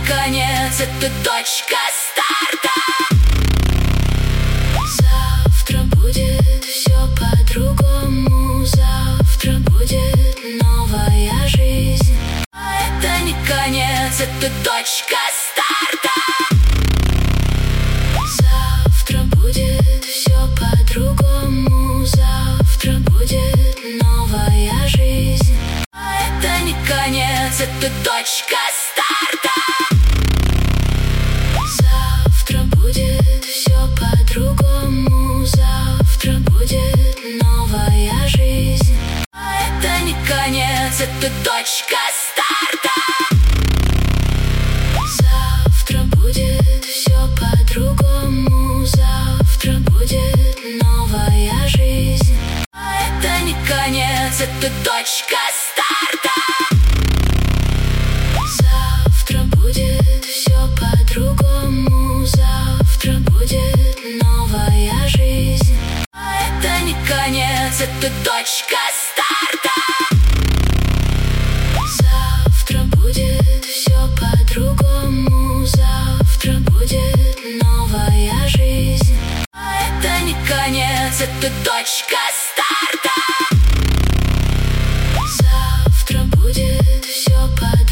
конец, это точка старта. Завтра будет все по-другому. Завтра будет новая жизнь. А это не конец, это точка старта. Завтра будет все по-другому. Завтра будет новая жизнь. А это не конец, это точка старта. Завтра будет все по-другому. Завтра будет новая жизнь. А это не конец, это точка старта. Завтра будет все по-другому. Завтра будет новая жизнь. А это не конец, это точка старта. Завтра будет все по-другому. Завтра будет новая жизнь. А это не конец, это точка старта. Завтра будет все по-другому. Завтра будет новая жизнь. А это не конец, это точка старта. Завтра будет